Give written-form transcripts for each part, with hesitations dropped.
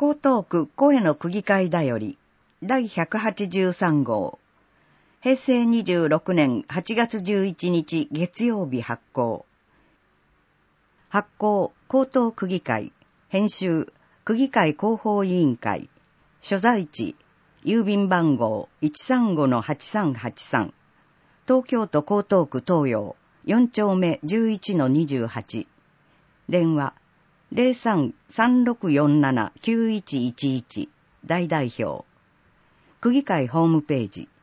江東区声の区議会だより第183号平成26年8月11日月曜日発行。発行江東区議会編集区議会広報委員会所在地郵便番号 135-8383 東京都江東区東洋4丁目 11-28 電話 03-3647-9111 大代表区議会ホームページ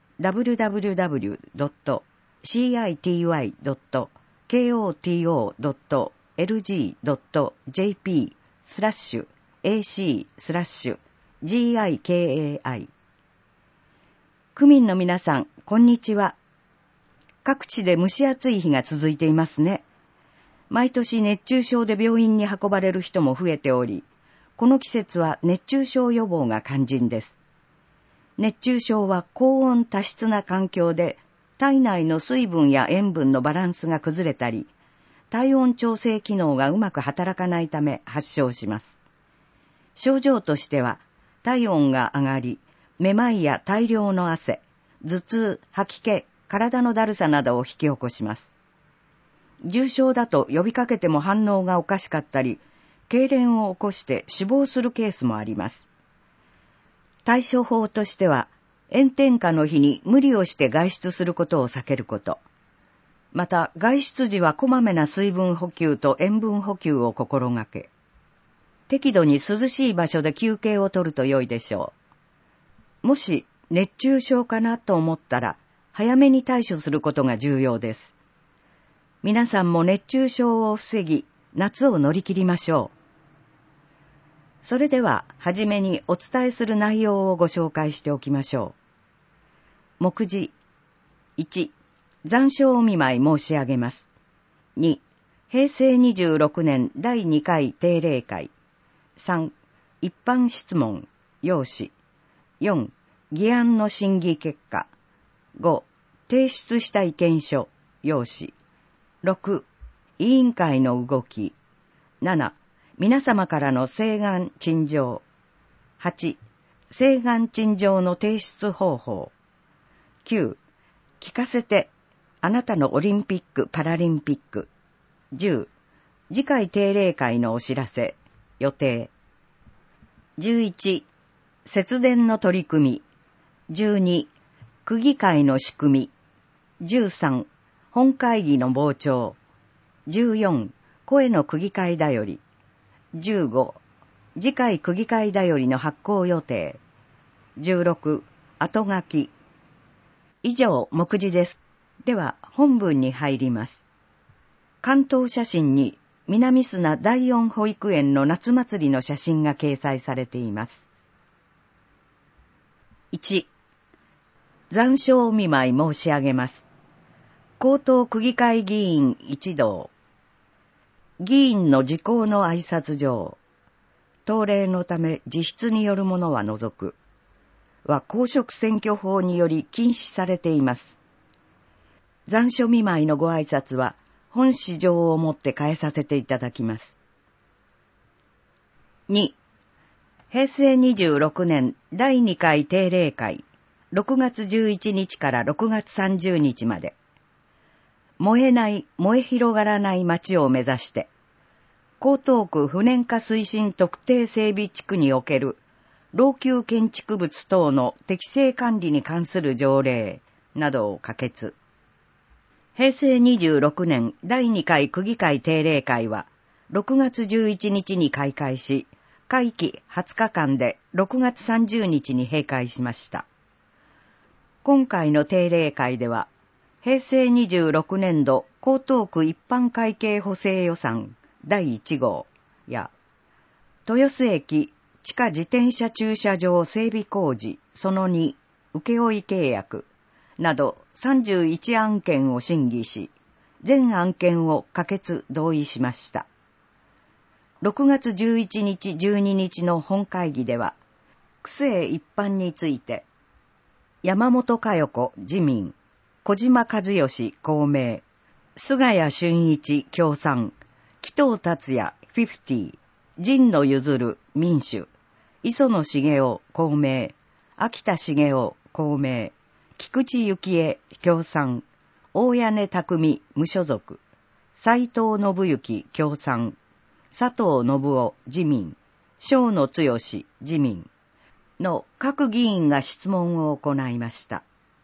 www.city.koti.jp/ac/gikai 区民の皆さん、こんにちは。各地で蒸し暑い日が続いていますね。毎年熱中症で病院に運ばれる人も増えており、この季節は熱中症予防が肝心です。熱中症は高温多湿な環境で体内の水分や塩分のバランスが崩れたり、体温調整機能がうまく働かないため発症します。症状としては体温が上がり、めまいや大量の汗、頭痛、吐き気、体のだるさなどを引き起こします。重症だと呼びかけても反応がおかしかったり、痙攣を起こして死亡するケースもあります。対処法としては、炎天下の日に無理をして外出することを避けること。また、外出時はこまめな水分補給と塩分補給を心がけ、適度に涼しい場所で休憩をとると良いでしょう。もし熱中症かなと思ったら、早めに対処することが重要です。皆さんも熱中症を防ぎ、夏を乗り切りましょう。それでは、はじめにお伝えする内容をご紹介しておきましょう。目次。1、残暑お見舞い申し上げます。2、平成26年第2回定例会。3、一般質問、要旨。4、議案の審議結果。5、提出した意見書、要旨。6、委員会の動き。7、皆様からの請願陳情。8、請願陳情の提出方法。9、聞かせて、あなたのオリンピック・パラリンピック。10、次回定例会のお知らせ、予定。11、節電の取り組み。12、区議会の仕組み。13、本会議の傍聴。14、声の区議会だより。15、次回区議会だよりの発行予定。16、後書き。以上、目次です。では、本文に入ります。関東写真に、南砂第四保育園の夏祭りの写真が掲載されています。1、残暑お見舞い申し上げます。江東区議会議員一同。議員の時効の挨拶状。当例のため自筆によるものは除く。は公職選挙法により禁止されています。残暑見舞いのご挨拶は本紙上をもって変えさせていただきます。2、平成26年第2回定例会6月11日から6月30日まで燃えない、燃え広がらない街を目指して江東区不燃化推進特定整備地区における老朽建築物等の適正管理に関する条例などを可決。平成26年第2回区議会定例会は6月11日に開会し、会期20日間で6月30日に閉会しました。今回の定例会では、平成26年度江東区一般会計補正予算第1号や、豊洲駅地下自転車駐車場整備工事その2請負契約など31案件を審議し、全案件を可決同意しました。6月11日12日の本会議では、区政一般について、山本佳代子自民、小島和義公明、菅谷俊一共産、紀藤達也50、神野譲民主、 磯野茂雄公明、秋田茂雄公明、菊池幸恵共産、大屋根匠無所属、斉藤信之共産、佐藤信夫自民、正野剛自民の各議員が質問を行いました。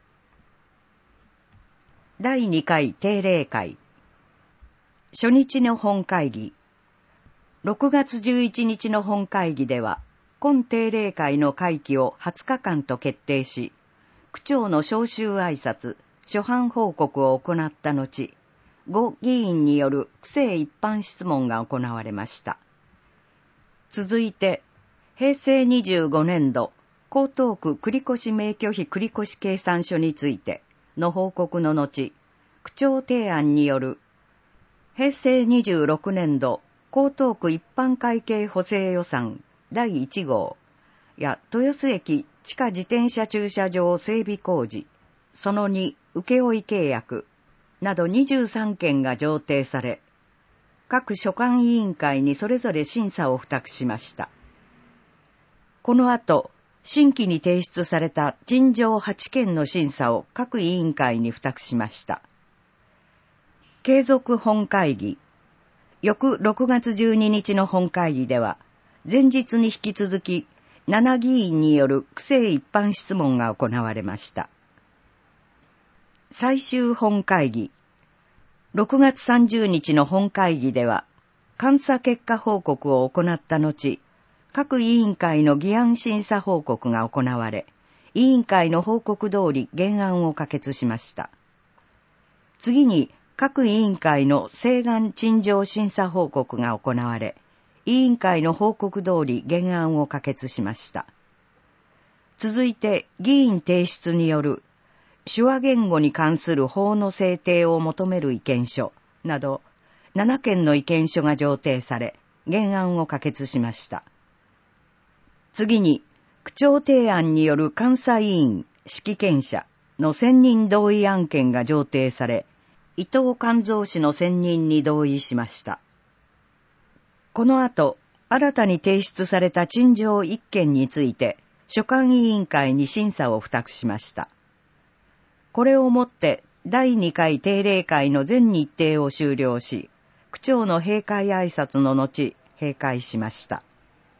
第2回定例会。初日の本会議。6月11日の本会議では、今定例会の会期を20日間と決定し、区長の招集挨拶、初版報告を行った後、5議員による区政一般質問が行われました。続いて、平成25年度、江東区繰越免許費繰越計算書についての報告の後、区長提案による、平成26年度、江東区一般会計補正予算第1号や豊洲駅地下自転車駐車場整備工事、その2請負契約など23件が上呈され、各所管委員会にそれぞれ審査を付託しました。この後、新規に提出された陳情8件の審査を各委員会に付託しました。継続本会議。翌6月12日の本会議では、前日に引き続き、7議員による区政一般質問が行われました。最終本会議。6月30日の本会議では、監査結果報告を行った後、各委員会の議案審査報告が行われ、委員会の報告通り原案を可決しました。次に、各委員会の請願陳情審査報告が行われ、委員会の報告通り原案を可決しました。続いて、議員提出による手話言語に関する法の制定を求める意見書など、7件の意見書が上呈され、原案を可決しました。次に、区長提案による監査委員、識見者の選任同意案件が上呈され、伊藤勘三氏の選任に同意しました。この後、新たに提出された陳情1件について、所管委員会に審査を付託しました。これをもって、第2回定例会の全日程を終了し、区長の閉会挨拶の後、閉会しました。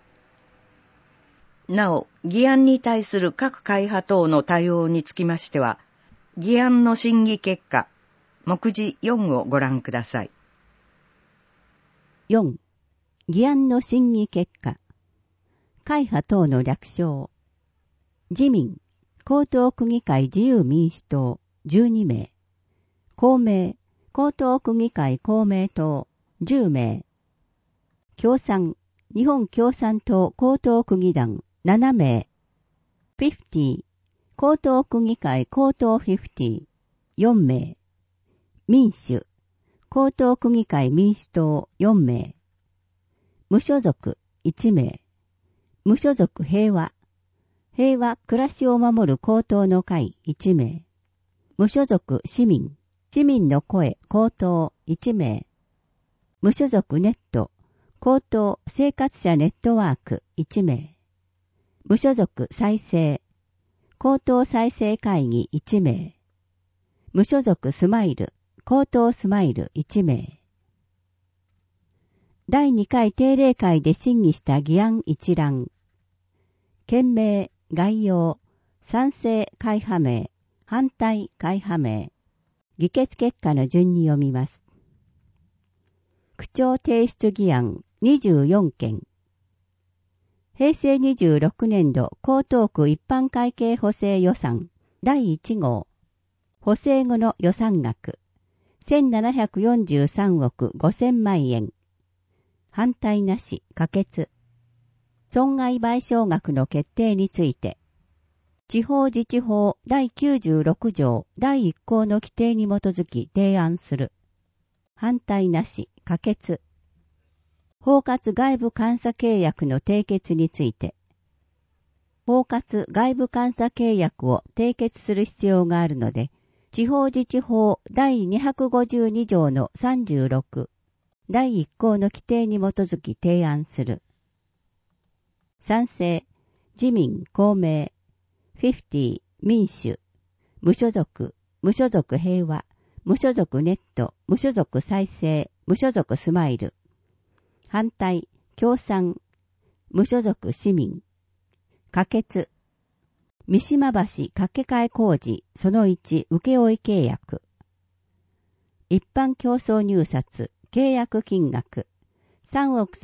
なお、議案に対する各会派等の対応につきましては、議案の審議結果、目次4をご覧ください。 4、議案の審議結果。会派等の略称。自民、江東区議会自由民主党12名。公明、江東区議会公明党10名。共産、日本共産党江東区議団7名。50、江東区議会江東50、4名。民主、江東区議会民主党4名。無所属1名。無所属平和、平和暮らしを守る江東の会1名。無所属市民、市民の声江東1名。無所属ネット、江東生活者ネットワーク1名。無所属再生、江東再生会議1名。無所属スマイル、江東スマイル1名。第2回定例会で審議した議案一覧。件名、概要、賛成会派名、反対会派名。議決結果の順に読みます。区長提出議案24件。平成26年度江東区一般会計補正予算第1号。補正後の予算額。1743億5000万円。反対なし、可決。損害賠償額の決定について、地方自治法第96条第1項の規定に基づき提案する。反対なし、可決。包括外部監査契約の締結について、包括外部監査契約を締結する必要があるので、地方自治法第252条の36、第1項の規定に基づき提案する。 賛成、自民、公明、50、民主、無所属、無所属平和、無所属ネット、無所属再生、無所属スマイル。反対、共産、無所属市民。可決。三島橋架け替え工事、その1、請負契約。一般競争入札、契約金額、3億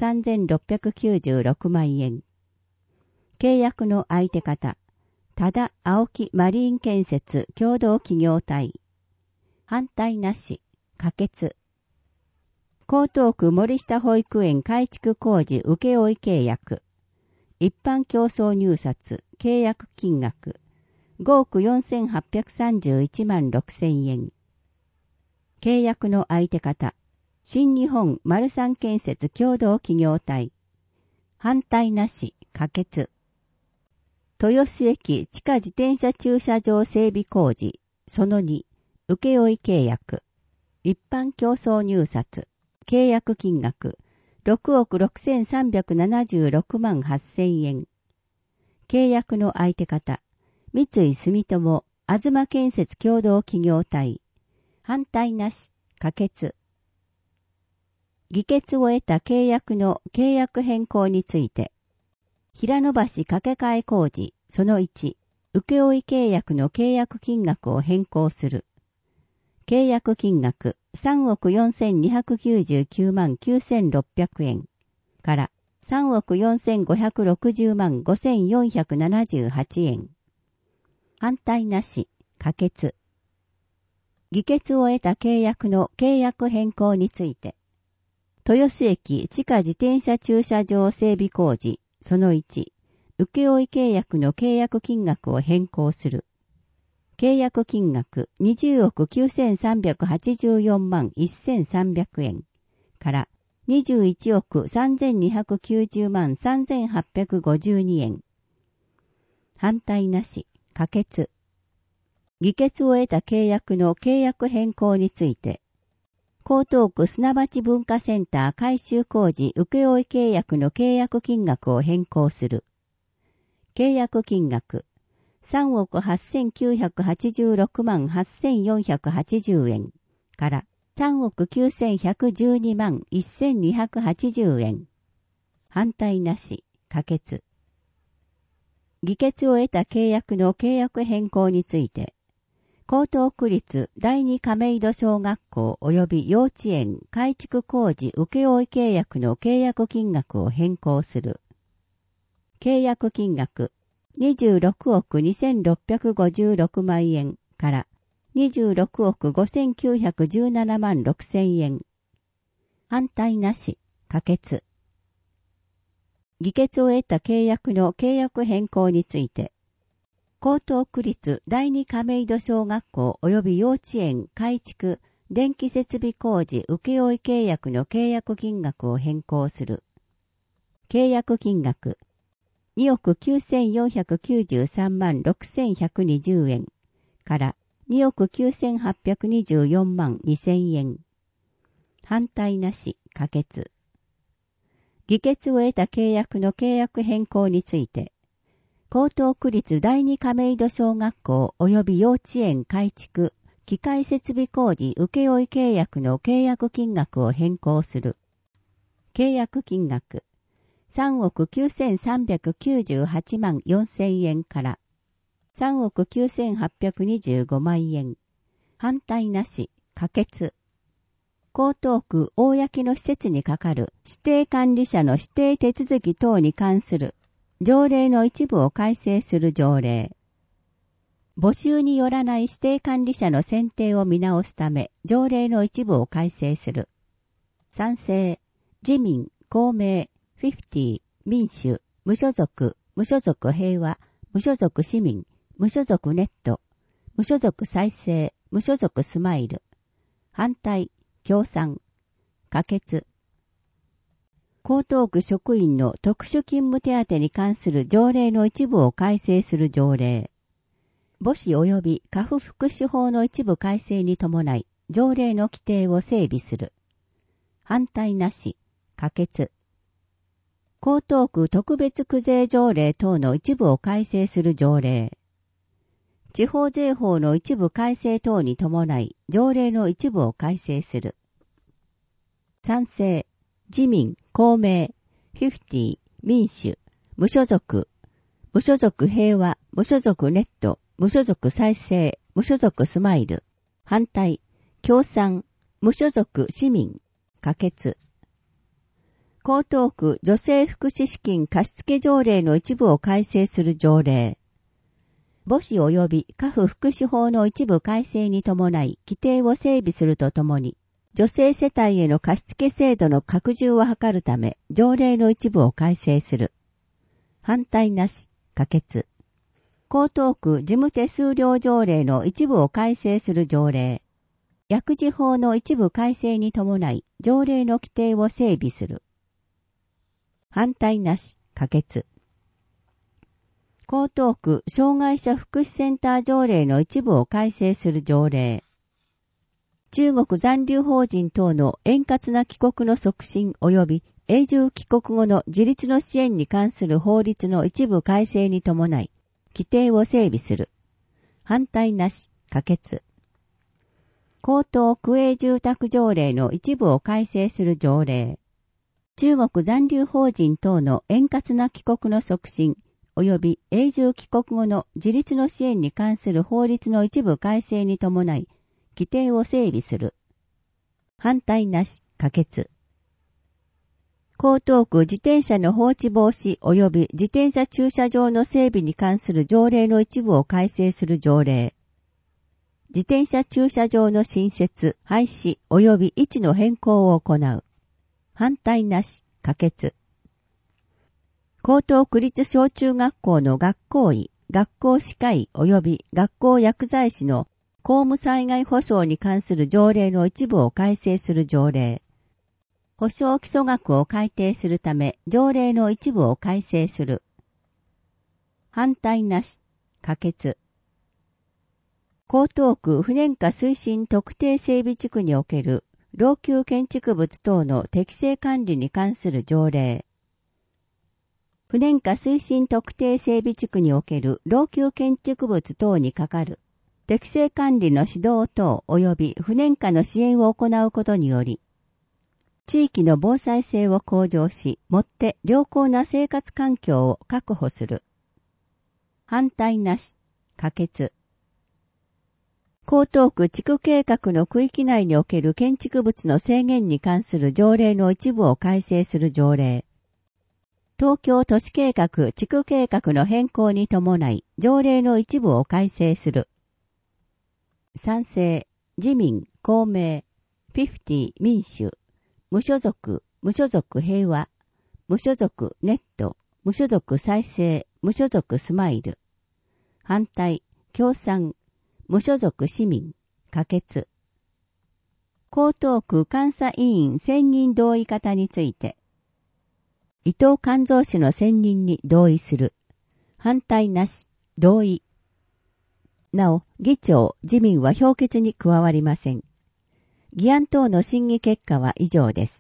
3696万円。契約の相手方、多田青木マリーン建設共同企業体。反対なし、可決。江東区森下保育園改築工事請負契約。一般競争入札、契約金額、5億4831万6千円。契約の相手方、新日本丸三建設共同企業体。反対なし、可決。豊洲駅地下自転車駐車場整備工事、その2、請負契約。一般競争入札、契約金額、6億6376万8千円。契約の相手方、三井住友、東建設共同企業体。反対なし、可決。議決を得た契約の契約変更について、平野橋架け替え工事、その1、請負契約の契約金額を変更する。契約金額3億4299万9600円から3億4560万5478円。反対なし、可決。議決を得た契約の契約変更について、豊洲駅地下自転車駐車場整備工事、その1、請負契約の契約金額を変更する。契約金額20億9384万1300円から21億3290万3852円。反対なし、可決。議決を得た契約の契約変更について、江東区砂町文化センター改修工事請負契約の契約金額を変更する。契約金額3億8986万8480円から3億9112万1280円。反対なし、可決。議決を得た契約の契約変更について、江東区立第二亀戸小学校及び幼稚園改築工事請負契約の契約金額を変更する。契約金額26億2656万円から26億5917万6千円。反対なし、可決。議決を得た契約の契約変更について、江東区立第二亀戸小学校及び幼稚園改築電気設備工事請負契約の契約金額を変更する。契約金額2億9493万6120円から2億9824万2000円。反対なし、可決。議決を得た契約の契約変更について、江東区立第二亀戸小学校及び幼稚園改築機械設備工事請負契約の契約金額を変更する。契約金額3億9398万4000円から3億9825万円。反対なし、可決。江東区公の施設に係る指定管理者の指定手続き等に関する条例の一部を改正する条例。募集によらない指定管理者の選定を見直すため、条例の一部を改正する。賛成、自民、公明、50、民主、無所属、無所属平和、無所属市民、無所属ネット、無所属再生、無所属スマイル。反対、共産、可決。江東区職員の特殊勤務手当に関する条例の一部を改正する条例。母子及び家父福祉法の一部改正に伴い、条例の規定を整備する。反対なし、可決。 江東区特別区税条例等の一部を改正する条例。地方税法の一部改正等に伴い、条例の一部を改正する。賛成、自民、公明、50、民主、無所属、無所属平和、無所属ネット、無所属再生、無所属スマイル。反対、共産、無所属市民、可決。江東区女性福祉資金貸付条例の一部を改正する条例。母子及び家父福祉法の一部改正に伴い規定を整備するとともに、女性世帯への貸付制度の拡充を図るため、条例の一部を改正する。反対なし、可決。江東区事務手数料条例の一部を改正する条例。薬事法の一部改正に伴い、条例の規定を整備する。反対なし、可決。江東区障害者福祉センター条例の一部を改正する条例。中国残留邦人等の円滑な帰国の促進及び永住帰国後の自立の支援に関する法律の一部改正に伴い、規定を整備する。反対なし、可決。江東区営住宅条例の一部を改正する条例。中国残留邦人等の円滑な帰国の促進及び永住帰国後の自立の支援に関する法律の一部改正に伴い、規定を整備する。反対なし、可決。江東区自転車の放置防止及び自転車駐車場の整備に関する条例の一部を改正する条例。自転車駐車場の新設、廃止及び位置の変更を行う。反対なし、可決。江東区立小中学校の学校医、学校歯科医及び学校薬剤師の公務災害保障に関する条例の一部を改正する条例。保障基礎額を改定するため、条例の一部を改正する。反対なし、可決。江東区不燃化推進特定整備地区における老朽建築物等の適正管理に関する条例。不燃化推進特定整備地区における老朽建築物等にかかる適正管理の指導等及び不燃化の支援を行うことにより、地域の防災性を向上し、もって良好な生活環境を確保する。反対なし、可決。江東区地区計画の区域内における建築物の制限に関する条例の一部を改正する条例。東京都市計画地区計画の変更に伴い、条例の一部を改正する。賛成、自民、公明、50民主、無所属、無所属平和、無所属ネット、無所属再生、無所属スマイル。反対、共産、無所属市民、可決。江東区監査委員選任同意方について、伊藤寛三氏の選任に同意する。反対なし、同意。なお、議長、自民は評決に加わりません。議案等の審議結果は以上です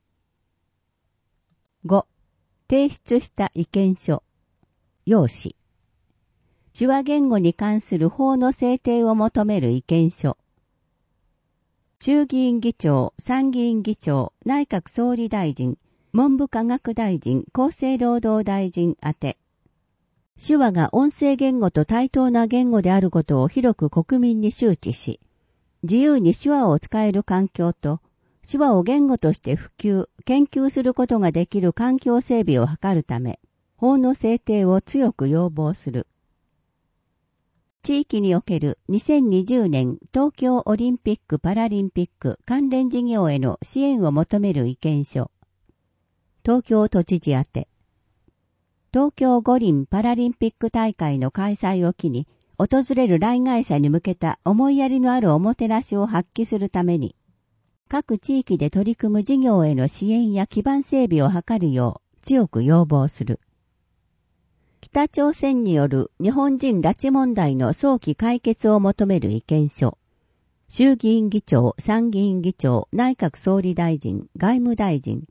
。5. 提出した意見書。要旨。手話言語に関する法の制定を求める意見書。衆議院議長、参議院議長、内閣総理大臣、文部科学大臣、厚生労働大臣宛て。手話が音声言語と対等な言語であることを広く国民に周知し、自由に手話を使える環境と、手話を言語として普及、研究することができる環境整備を図るため、法の制定を強く要望する。地域における2020年東京オリンピック・パラリンピック関連事業への支援を求める意見書。東京都知事宛て。東京五輪パラリンピック大会の開催を機に、訪れる来街者に向けた思いやりのあるおもてなしを発揮するために、各地域で取り組む事業への支援や基盤整備を図るよう強く要望する。北朝鮮による日本人拉致問題の早期解決を求める意見書。衆議院議長、参議院議長、内閣総理大臣、外務大臣、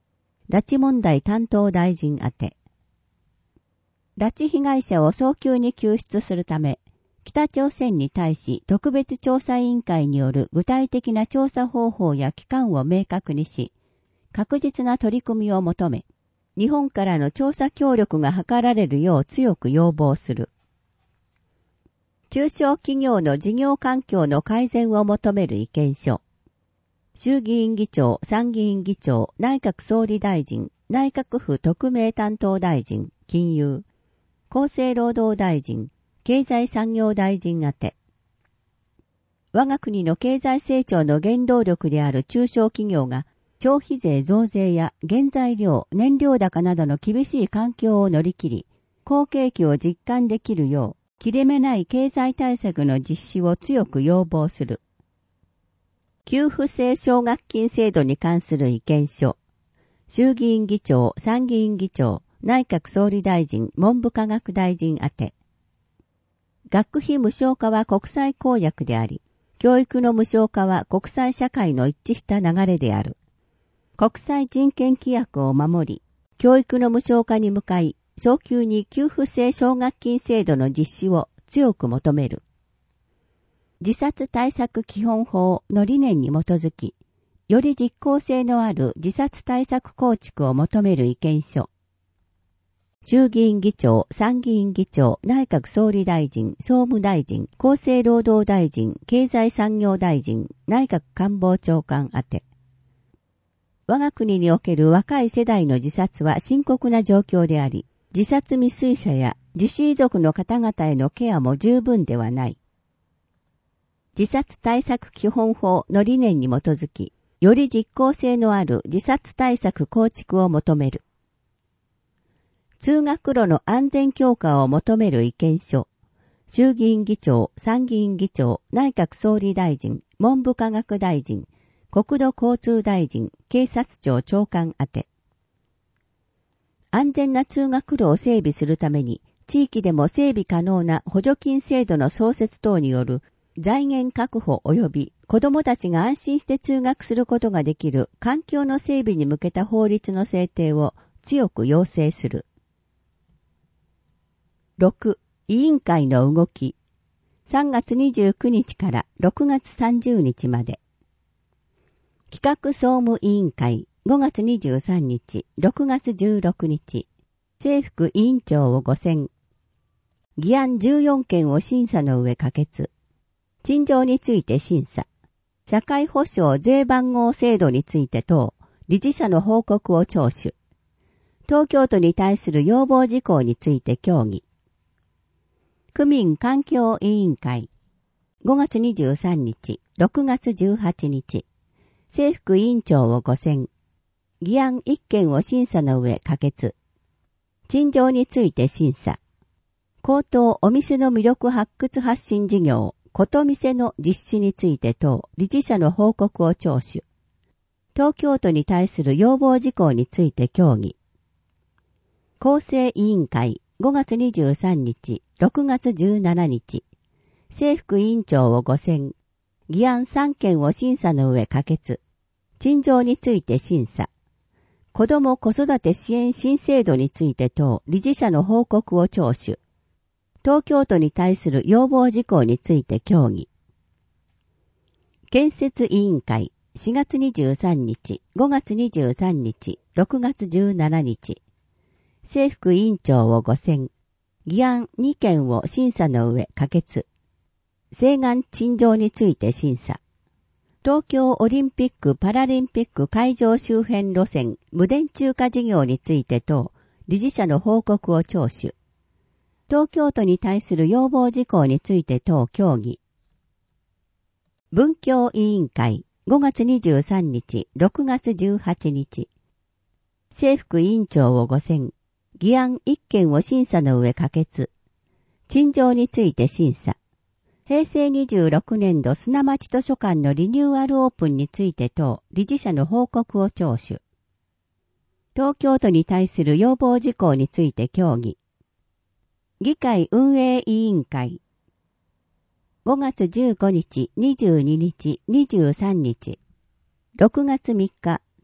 拉致問題担当大臣宛て。拉致被害者を早急に救出するため、北朝鮮に対し特別調査委員会による具体的な調査方法や期間を明確にし、確実な取り組みを求め、日本からの調査協力が図られるよう強く要望する。中小企業の事業環境の改善を求める意見書。衆議院議長、参議院議長、内閣総理大臣、内閣府特命担当大臣、金融、厚生労働大臣、経済産業大臣宛て。我が国の経済成長の原動力である中小企業が、消費税増税や原材料、燃料高などの厳しい環境を乗り切り、好景気を実感できるよう、切れ目ない経済対策の実施を強く要望する。給付制奨学金制度に関する意見書。衆議院議長、参議院議長、内閣総理大臣、文部科学大臣宛て。学費無償化は国際公約であり、教育の無償化は国際社会の一致した流れである。国際人権規約を守り、教育の無償化に向かい、早急に給付制奨学金制度の実施を強く求める。自殺対策基本法の理念に基づき、より実効性のある自殺対策構築を求める意見書。衆議院議長、参議院議長、内閣総理大臣、総務大臣、厚生労働大臣、経済産業大臣、内閣官房長官宛て。我が国における若い世代の自殺は深刻な状況であり、自殺未遂者や自死遺族の方々へのケアも十分ではない。自殺対策基本法の理念に基づき、より実効性のある自殺対策構築を求める。通学路の安全強化を求める意見書。衆議院議長、参議院議長、内閣総理大臣、文部科学大臣、国土交通大臣、警察庁長官宛て。安全な通学路を整備するために、地域でも整備可能な補助金制度の創設等による財源確保及び子どもたちが安心して通学することができる環境の整備に向けた法律の制定を強く要請する。6. 委員会の動き。3月29日から6月30日まで。企画総務委員会5月23日、6月16日。政府委員長を5選。議案14件を審査の上可決。陳情について審査。社会保障税番号制度について等、理事者の報告を聴取。東京都に対する要望事項について協議。区民環境委員会。5月23日、6月18日。政府委員長を5選。議案1件を審査の上可決。陳情について審査。高等お店の魅力発掘発信事業、こと店の実施について等、理事者の報告を聴取。東京都に対する要望事項について協議。厚生委員会。5月23日、6月17日。政府委員長を5選。議案3件を審査の上可決。陳情について審査。子ども子育て支援新制度について等、理事者の報告を聴取。東京都に対する要望事項について協議。建設委員会。4月23日、5月23日、6月17日。政府委員長を5選。議案2件を審査の上可決。請願陳情について審査。東京オリンピック・パラリンピック会場周辺路線無電柱化事業について等、理事者の報告を聴取。東京都に対する要望事項について等協議。文教委員会。5月23日、6月18日。政府委員長を5選。議案1件を審査の上可決。陳情について審査。平成26年度砂町図書館のリニューアルオープンについて等、理事者の報告を聴取。東京都に対する要望事項について協議。議会運営委員会。5月15日、22日、23日。6月3日、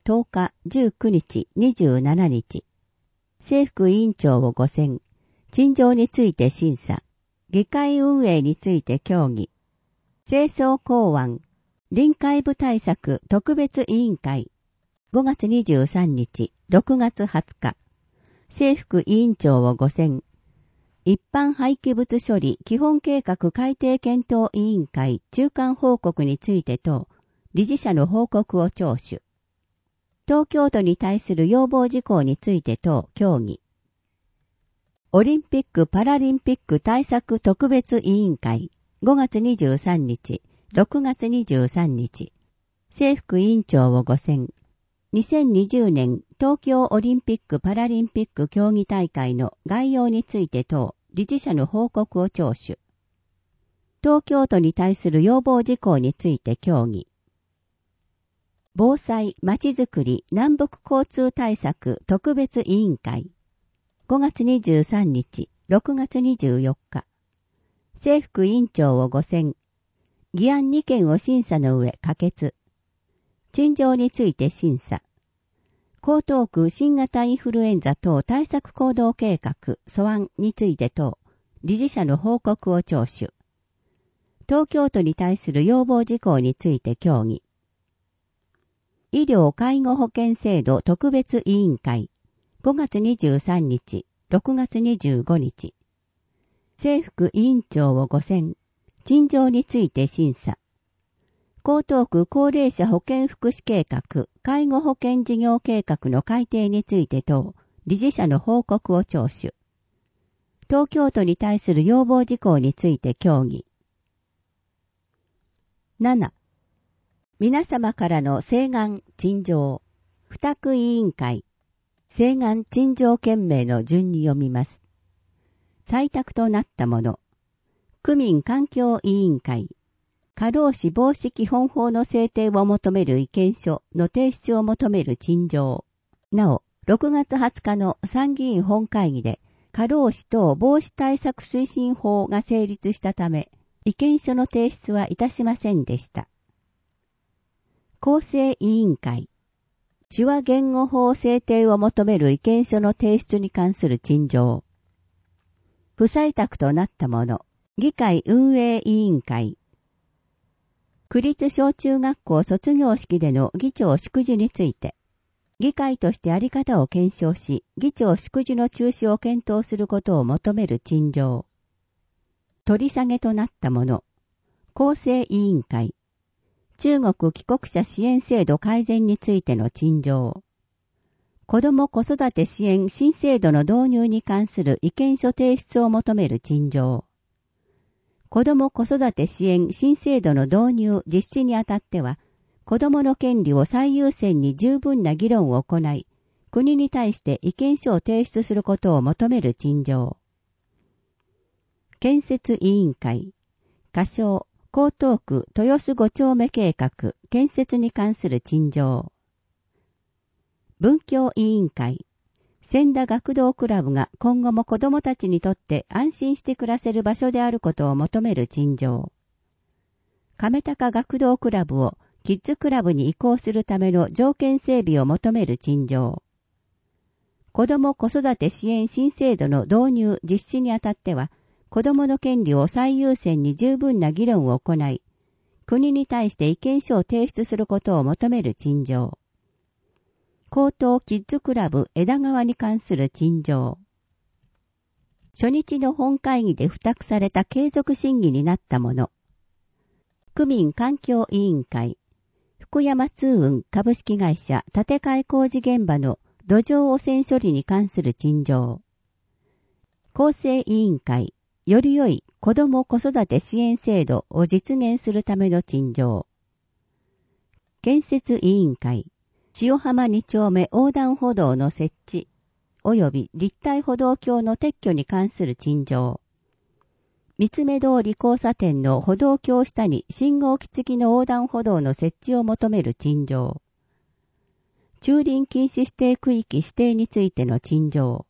10日、19日、27日。政府委員長を5選。陳情について審査。議会運営について協議。清掃公案。臨海部対策特別委員会。5月23日、6月20日。政府委員長を5選。一般廃棄物処理基本計画改定検討委員会中間報告について等、理事者の報告を聴取。東京都に対する要望事項について等、協議。オリンピック・パラリンピック対策特別委員会、5月23日、6月23日。政府委員長を5選。2020年東京オリンピック・パラリンピック競技大会の概要について等、理事者の報告を聴取。東京都に対する要望事項について協議。防災・まちづくり・南北交通対策特別委員会。5月23日、6月24日。政府委員長を5選。議案2件を審査の上可決。陳情について審査。江東区新型インフルエンザ等対策行動計画素案について等、理事者の報告を聴取。東京都に対する要望事項について協議。医療介護保険制度特別委員会。5月23日、6月25日。政府委員長を5選。陳情について審査。江東区高齢者保健福祉計画、介護保険事業計画の改定について等、理事者の報告を聴取。東京都に対する要望事項について協議。7. 皆様からの請願陳情、付託委員会、請願陳情件名の順に読みます。採択となったもの、区民環境委員会、過労死防止基本法の制定を求める意見書の提出を求める陳情。なお、6月20日の参議院本会議で、過労死等防止対策推進法が成立したため、意見書の提出はいたしませんでした。公正委員会。手話言語法制定を求める意見書の提出に関する陳情。不採択となったもの、議会運営委員会。区立小中学校卒業式での議長祝辞について、議会としてあり方を検証し、議長祝辞の中止を検討することを求める陳情。取り下げとなったもの、公正委員会。中国帰国者支援制度改善についての陳情。子ども子育て支援新制度の導入に関する意見書提出を求める陳情。子ども子育て支援新制度の導入実施にあたっては、子どもの権利を最優先に十分な議論を行い、国に対して意見書を提出することを求める陳情。建設委員会、仮称、江東区豊洲5丁目計画建設に関する陳情。文教委員会、千田学童クラブが今後も子どもたちにとって安心して暮らせる場所であることを求める陳情。亀高学童クラブをキッズクラブに移行するための条件整備を求める陳情。子ども子育て支援新制度の導入実施にあたっては、子どもの権利を最優先に十分な議論を行い、国に対して意見書を提出することを求める陳情。江東キッズクラブ枝川に関する陳情。初日の本会議で付託された継続審議になったもの。区民環境委員会、福山通運株式会社建て替え工事現場の土壌汚染処理に関する陳情。公正委員会、より良い子ども子育て支援制度を実現するための陳情。建設委員会、塩浜2丁目横断歩道の設置、及び立体歩道橋の撤去に関する陳情。三つ目通り交差点の歩道橋下に信号機付きの横断歩道の設置を求める陳情。駐輪禁止指定区域指定についての陳情。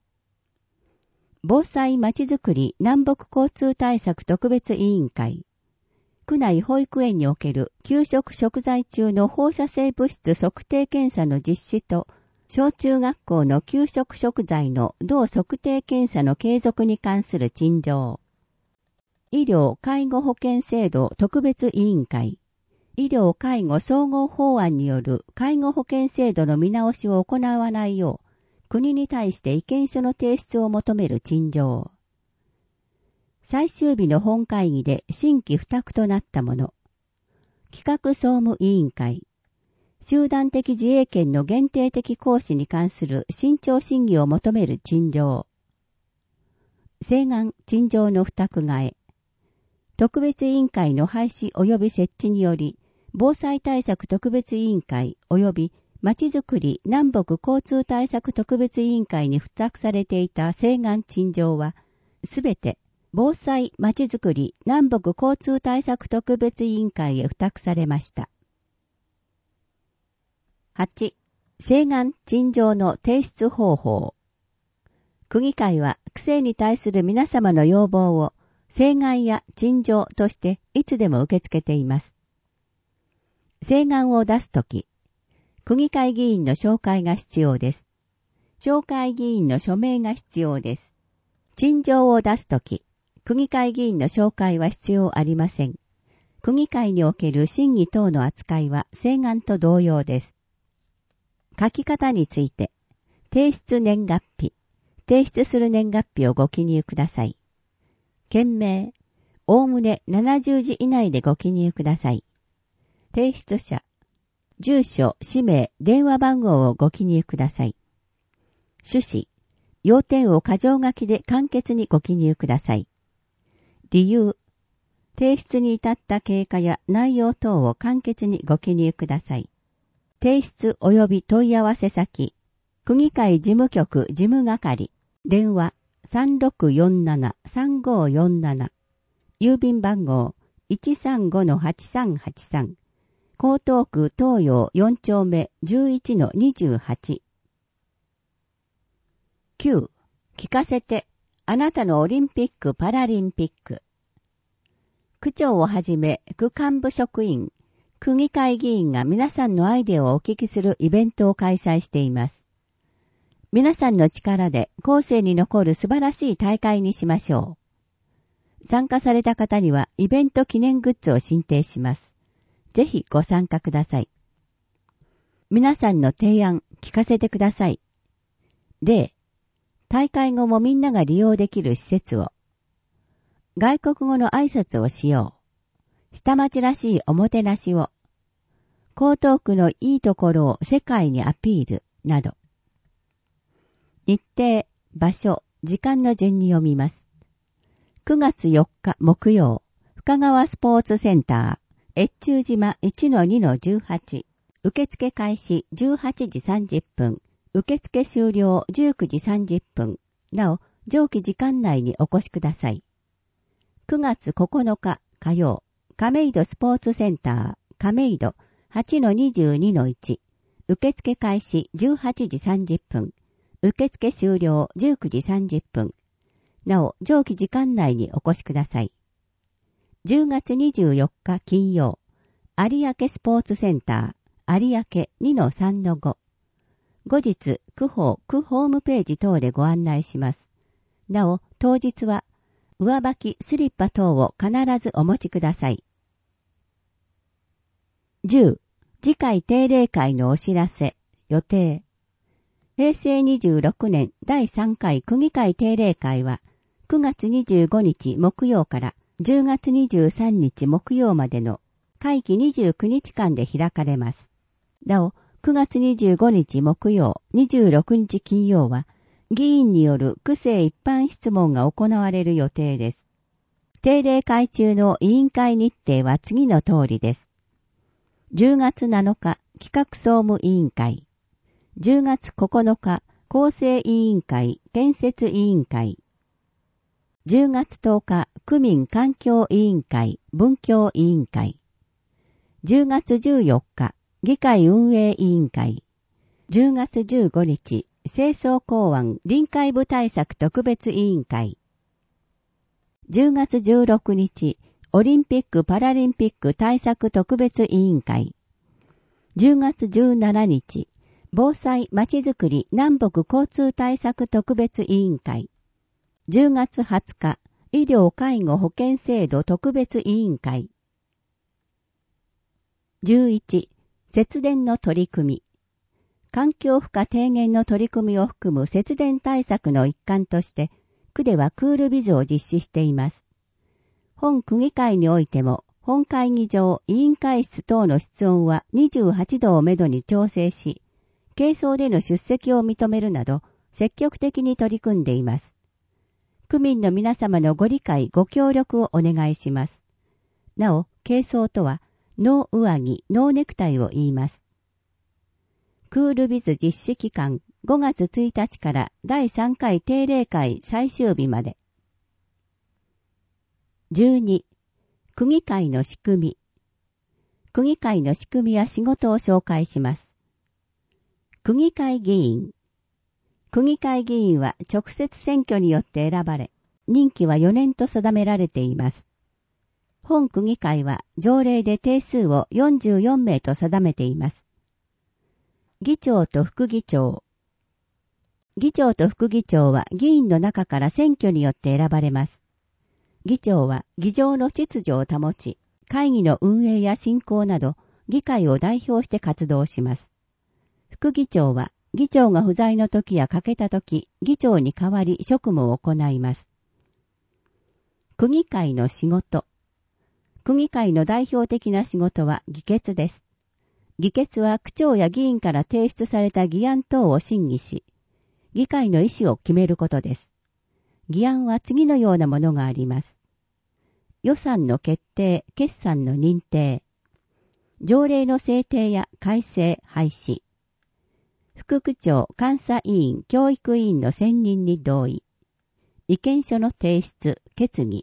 防災まちづくり南北交通対策特別委員会。 区内保育園における給食食材中の放射性物質測定検査の実施と、小中学校の給食食材の同測定検査の継続に関する陳情。医療介護保険制度特別委員会。医療介護総合法案による介護保険制度の見直しを行わないよう、国に対して意見書の提出を求める陳情。最終日の本会議で新規付託となったもの。企画総務委員会。集団的自衛権の限定的行使に関する慎重審議を求める陳情。請願陳情の付託替え。特別委員会の廃止及び設置により、防災対策特別委員会及びまちづくり南北交通対策特別委員会に付託されていた請願陳情は、すべて防災まちづくり南北交通対策特別委員会へ付託されました。8. 請願陳情の提出方法。区議会は区政に対する皆様の要望を請願や陳情としていつでも受け付けています。請願を出すとき、区議会議員の紹介が必要です。紹介議員の署名が必要です。陳情を出すとき、区議会議員の紹介は必要ありません。区議会における審議等の扱いは請願と同様です。書き方について、提出年月日、提出する年月日をご記入ください。件名、おおむね70字以内でご記入ください。提出者、住所、氏名、電話番号をご記入ください。趣旨、要点を箇条書きで簡潔にご記入ください。理由、提出に至った経過や内容等を簡潔にご記入ください。提出及び問い合わせ先、区議会事務局事務係、電話 3647-3547、郵便番号 135-8383、江東区東洋4丁目 11-28。9. 聞かせて、あなたのオリンピック・パラリンピック。区長をはじめ、区幹部職員、区議会議員が皆さんのアイデアをお聞きするイベントを開催しています。皆さんの力で後世に残る素晴らしい大会にしましょう。参加された方にはイベント記念グッズを進呈します。ぜひご参加ください。皆さんの提案聞かせてください。例、大会後もみんなが利用できる施設を。外国語の挨拶をしよう。下町らしいおもてなしを。江東区のいいところを世界にアピール、など。日程、場所、時間の順に読みます。9月4日木曜、深川スポーツセンター、越中島 1-2-18。受付開始18時30分。受付終了19時30分。なお、上記時間内にお越しください。9月9日火曜、亀戸スポーツセンター、亀戸 8-22-1。受付開始18時30分。受付終了19時30分。なお、上記時間内にお越しください。10月24日金曜、有明スポーツセンター、有明 2-3-5。後日、区ホームページ等でご案内します。なお、当日は、上履き、スリッパ等を必ずお持ちください。10. 次回定例会のお知らせ、予定。平成26年第3回区議会定例会は、9月25日木曜から10月23日木曜までの会期29日間で開かれます。なお、9月25日木曜、26日金曜は、議員による区政一般質問が行われる予定です。定例会中の委員会日程は次の通りです。10月7日、企画総務委員会。10月9日、構成委員会、建設委員会。10月10日、区民環境委員会、文教委員会。10月14日、議会運営委員会。10月15日、清掃公安臨海部対策特別委員会。10月16日、 オリンピック・パラリンピック対策特別委員会。10月17日、防災まちづくり南北交通対策特別委員会。10月20日、医療介護保険制度特別委員会。11、節電の取り組み。環境負荷低減の取り組みを含む節電対策の一環として、区ではクールビズを実施しています。本区議会においても、本会議場、委員会室等の室温は28度をめどに調整し、軽装での出席を認めるなど、積極的に取り組んでいます。区民の皆様のご理解、ご協力をお願いします。なお、軽装とは、ノー上着、ノーネクタイを言います。クールビズ実施期間5月1日から第3回定例会最終日まで。12、区議会の仕組み。区議会の仕組みや仕事を紹介します。区議会議員。区議会議員は直接選挙によって選ばれ、任期は4年と定められています。本区議会は条例で定数を44名と定めています。議長と副議長。議長と副議長は議員の中から選挙によって選ばれます。議長は議場の秩序を保ち、会議の運営や進行など、議会を代表して活動します。副議長は、議長が不在の時や欠けた時、議長に代わり職務を行います。区議会の仕事。区議会の代表的な仕事は議決です。議決は区長や議員から提出された議案等を審議し、議会の意思を決めることです。議案は次のようなものがあります。予算の決定、決算の認定、条例の制定や改正、廃止、副区長、監査委員、教育委員の選任に同意、意見書の提出、決議、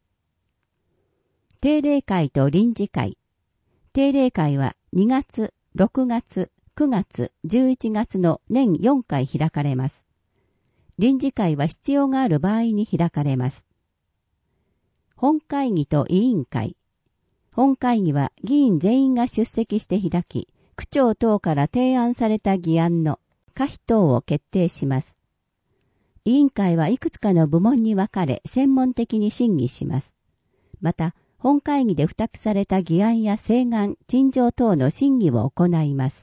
定例会と臨時会。定例会は2月、6月、9月、11月の年4回開かれます。臨時会は必要がある場合に開かれます。本会議と委員会。本会議は議員全員が出席して開き、区長等から提案された議案の可否等を決定します。委員会はいくつかの部門に分かれ専門的に審議します。また、本会議で付託された議案や請願、陳情等の審議を行います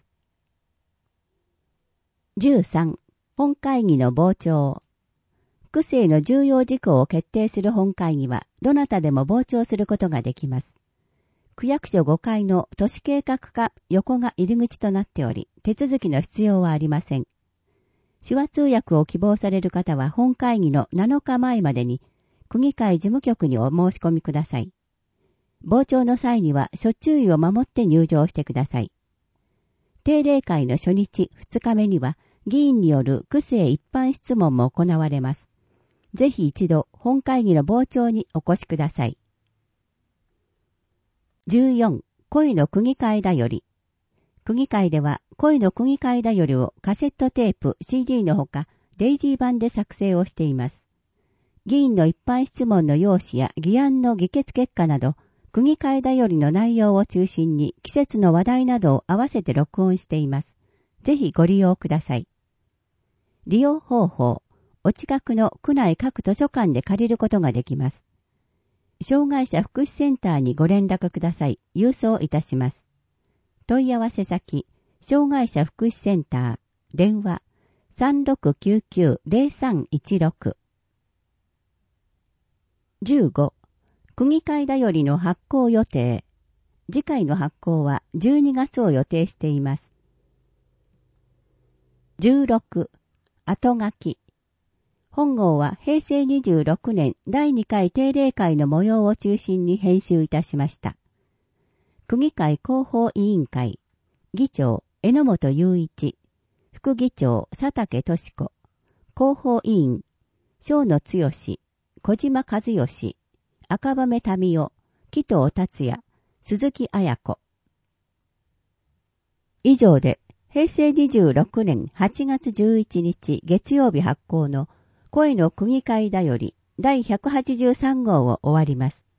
。13. 本会議の傍聴。区政の重要事項を決定する本会議は、どなたでも傍聴することができます。区役所5階の都市計画課横が入り口となっており、手続きの必要はありません。手話通訳を希望される方は本会議の7日前までに、区議会事務局にお申し込みください。傍聴の際には諸注意を守って入場してください。定例会の初日、2日目には、議員による区政一般質問も行われます。ぜひ一度本会議の傍聴にお越しください。14. 恋の区議会だより。区議会では恋の区議会だよりをカセットテープ CD のほかデイジー版で作成をしています。議員の一般質問の用紙や議案の議決結果など区議会だよりの内容を中心に季節の話題などを合わせて録音しています。ぜひご利用ください。利用方法。お近くの区内各図書館で借りることができます。障害者福祉センターにご連絡ください。郵送いたします。問い合わせ先、障害者福祉センター、電話、3699-0316。15. 区議会だよりの発行予定。次回の発行は12月を予定しています。16. 後書き。本号は平成26年第2回定例会の模様を中心に編集いたしました。区議会広報委員会、議長、榎本雄一、副議長、佐竹俊子、広報委員、正野剛、小島和義、赤羽民夫、紀藤達也、鈴木彩子。以上で、平成26年8月11日月曜日発行の声の区議会だより第183号を終わります。